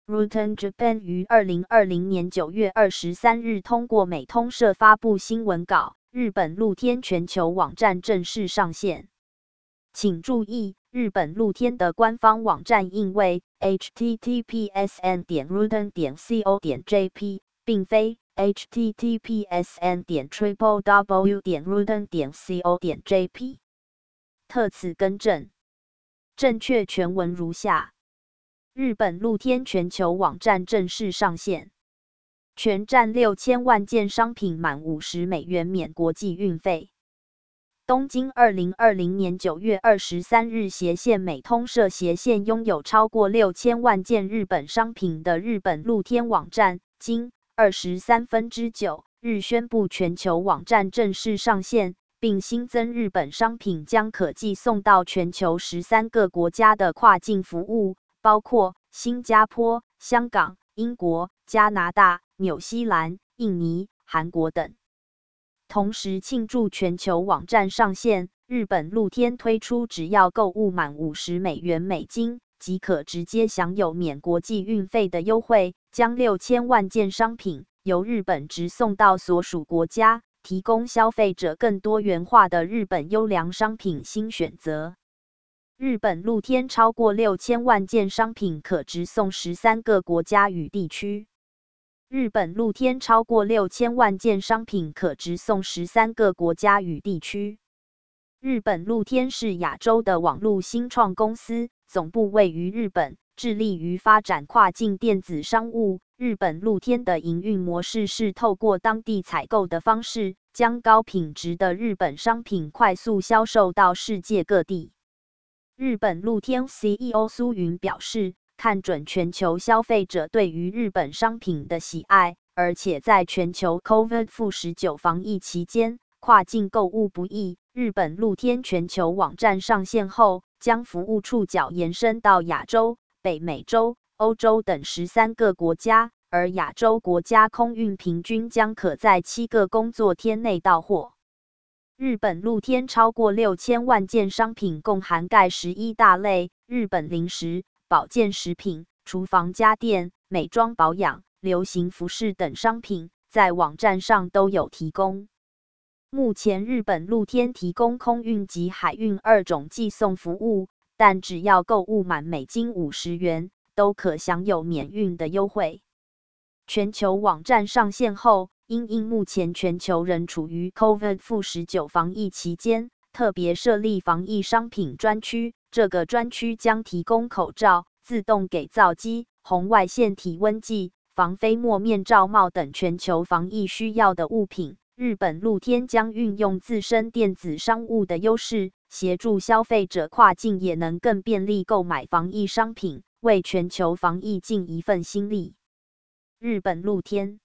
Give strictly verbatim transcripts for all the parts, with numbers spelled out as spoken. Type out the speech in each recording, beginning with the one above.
Rutan Japan 于二零二零年九月二十三日通过美通社发布新闻稿，日本露天全球网站正式上线。请注意，日本露天的官方网站印为 h t t p s n 点 rutan 点 co 点 j p， 并非 h t t p s n 点 triple w 点 rutan 点 co 点 j p。特此更正。正确全文如下：日本露天全球网站正式上线，全站六千万件商品满五十美元免国际运费。东京二零二零年九月二十三日斜线美通社斜线拥有超过六千万件日本商品的日本露天网站，今二十三分之九日宣布全球网站正式上线，并新增日本商品将可寄送到全球十三个国家的跨境服务，包括新加坡、香港、英国、加拿大、纽西兰、印尼、韩国等。同时庆祝全球网站上线，日本露天推出只要购物满五十美元美金即可直接享有免国际运费的优惠，将六千万件商品由日本直送到所属国家，提供消费者更多元化的日本优良商品新选择。日本露天超过六千万件商品可直送十三个国家与地区。日本露天超过六千万件商品可直送十三个国家与地区。日本露天是亚洲的网络新创公司，总部位于日本，致力于发展跨境电子商务。日本露天的营运模式是透过当地采购的方式，将高品质的日本商品快速销售到世界各地。日本露天 C E O 苏云表示，看准全球消费者对于日本商品的喜爱，而且在全球 COVID 十九 防疫期间，跨境购物不易。日本露天全球网站上线后，将服务触角延伸到亚洲、北美洲、欧洲等十三个国家，而亚洲国家空运平均将可在七个工作天内到货。日本露天超过六千万件商品，共涵盖十一大类，日本零食、保健食品、厨房家电、美妆保养、流行服饰等商品，在网站上都有提供。目前日本露天提供空运及海运二种寄送服务，但只要购物满美金五十元，都可享有免运的优惠。全球网站上线后，因应目前全球仍处于 COVID 十九 防疫期间，特别设立防疫商品专区，这个专区将提供口罩、自动给皂机、红外线体温计、防飞沫面罩帽等全球防疫需要的物品。日本露天将运用自身电子商务的优势，协助消费者跨境也能更便利购买防疫商品，为全球防疫尽一份心力。日本露天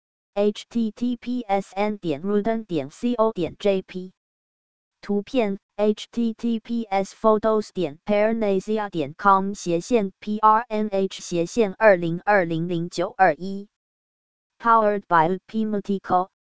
h t t p s n 点 rutan 点 co 点 j p 图片 h t t p s photos 点 parnasia 点 com 斜线 p r n h 斜线二零二零零九二一 Powered by Pimatico